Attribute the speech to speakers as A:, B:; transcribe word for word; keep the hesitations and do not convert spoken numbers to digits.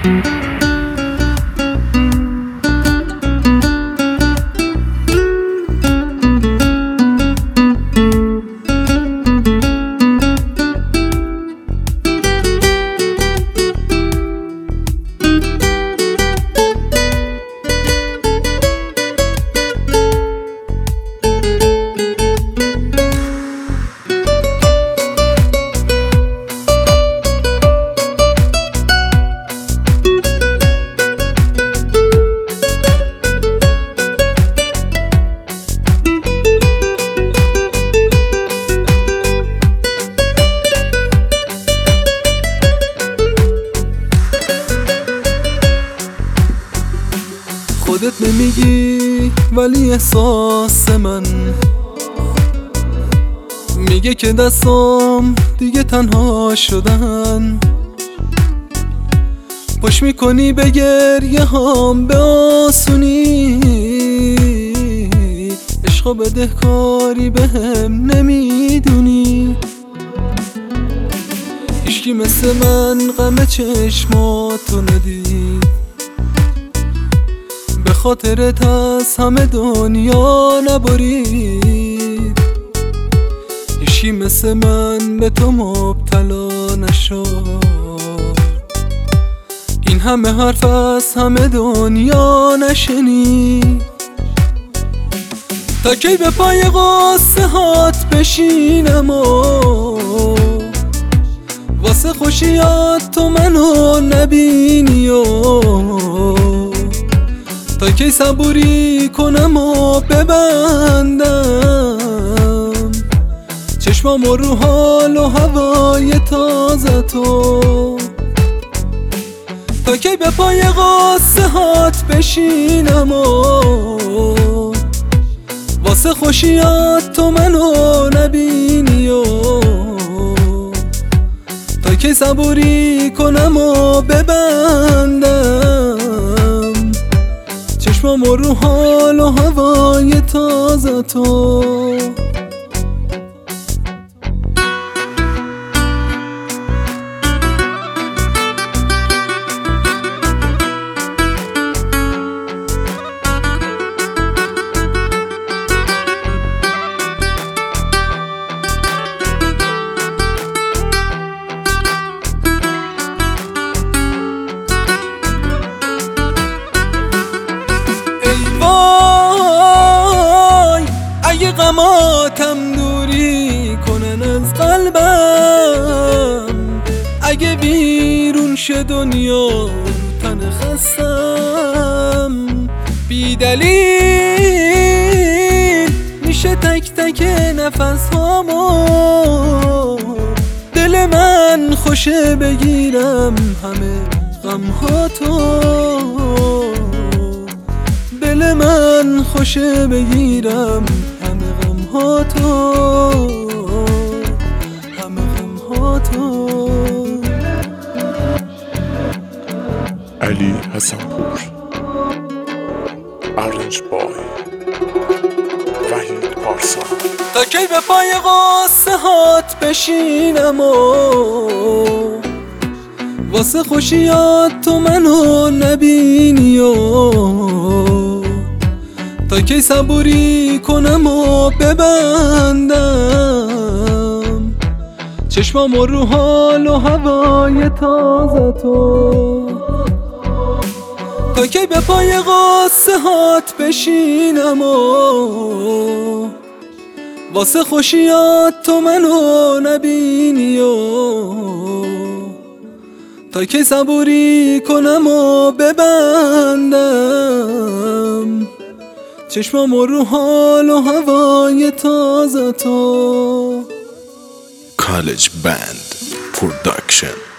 A: خودت نمیگی ولی احساس من میگه که دستام دیگه تنها شدن. پشت میکنی به گریه هام به آسونی، عشقا بدهکاری به هم نمیدونی. هیچکی مثل من غم چشماتو ندید، به خاطرت از همه دنیا نبرید. هیچکی مثل من به تو مبتلا نشد، این همه حرف از همه دنیا نشنید. تا کی به پای قصه هات بشینم و واسه خوشیات تو منو نبینی و تا کی صبوری کنم و ببندم چشمام رو حال و هوای تازه تو. تا کی به پای قصه هات بشینم و واسه خوشیات تو منو نبینی و تا کی صبوری کنم و ببندم چشمام رو حال و هوای تازه تو. غماتم دوری کنن از قلبم، اگه بیرون شه دنیا رو تن خستم. بی دلیل میشه تک تک نفس هامو، دل من خوشه بگیرم همه غم هاتو. دل من خوشه بگیرم همه غم هاتو، همه غم هاتو.
B: علی حسنپور، ارنج بای، وحید پارسا.
A: تا کی به پای قصه هات بشینم و واسه خوشیات تو منو نبینی و تا کی صبوری کنم و ببندم چشمام رو حال و هوای تازه تو. تا کی به پای قصه هات بشینم و واسه خوشیات تو منو نبینی و تا کی صبوری کنم و ببندم چشمام رو حال و هوای تازه تو.
B: کالج بند پروداکشن.